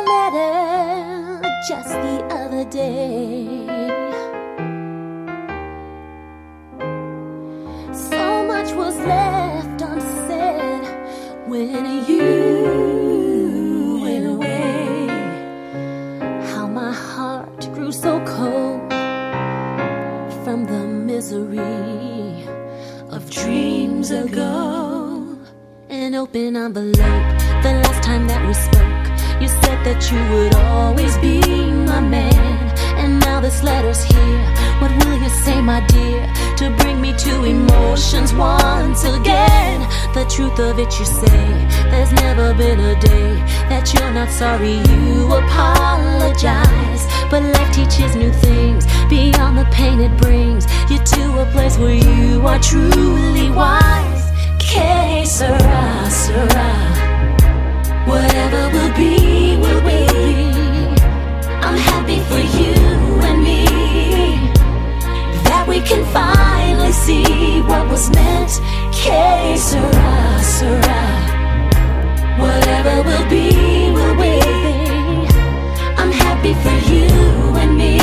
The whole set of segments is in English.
letter just the other day. So much was left unsaid when you went away. How my heart grew so cold from the misery of dreams ago. An open envelope, the last time that we spoke, you said that you would always be my man. And now this letter's here. What will you say, my dear, to bring me to emotions once again? The truth of it, you say, there's never been a day that you're not sorry, you apologize. But life teaches new things beyond the pain it brings you to a place where you are truly wise. Que sera, sera. Whatever will be, will be. I'm happy for you and me, that we can finally see what was meant. Que sera, sera. Whatever will be, will be. I'm happy for you and me,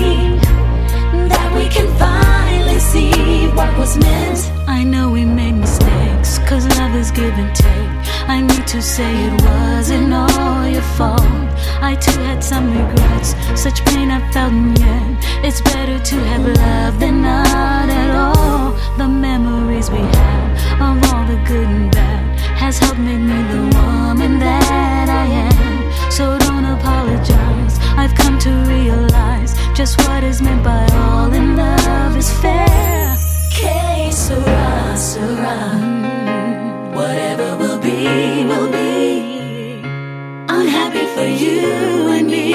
that we can finally see what was meant. I know we made mistakes, 'cause love is give and take. I need to say it wasn't all your fault. I too had some regrets, such pain I felt, and yet it's better to have love than not at all. The memories we had of all the good and bad has helped make me the woman that I am. So don't apologize, I've come to realize just what is meant by all in love is fair. Que sera, sera. Whatever will be, will be. I'm happy for you and me,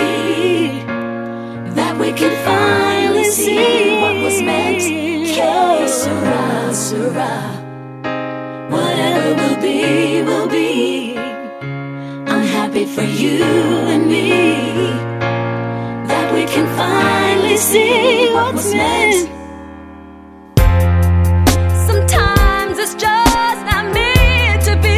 that we can finally see what was meant. Que sera, sera. Whatever will be, will be. I'm happy for you and me, that we can finally see what was meant. Sometimes it's just not meant to be,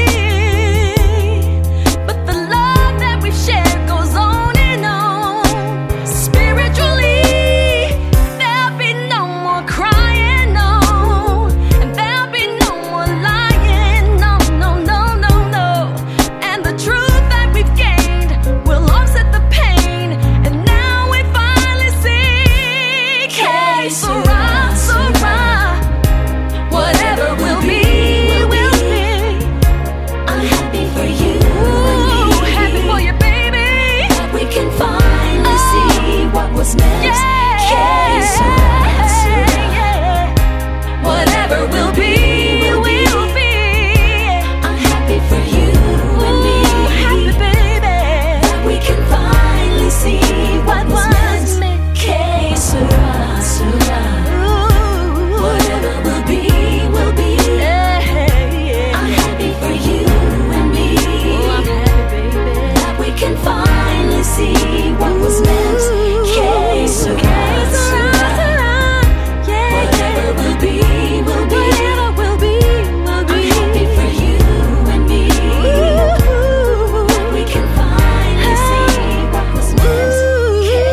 but the love that we've shared goes on and on. Spiritually, there'll be no more crying, no, and there'll be no more lying, no, no, no, no, no. And the truth that we've gained will offset the pain, and now we finally see. Que sera, sera. Whatever will be, will be. I'm happy for you and me, happy for you, baby, that we can finally see what was meant. Que sera, sera. Whatever will be, will be. I'm happy for you and me, happy, baby, that we can finally see what was meant. Que sera, sera. Whatever will be, will be. I'm happy for you and me, that we can finally see what was meant. Que sera, sera. Whatever will be, will be. I'm happy for you and me, that we can finally see what was meant. Que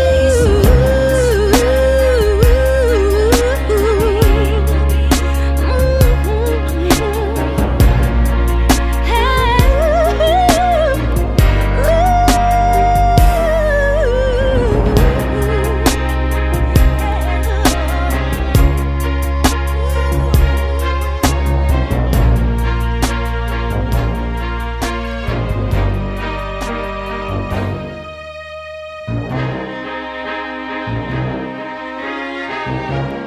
sera.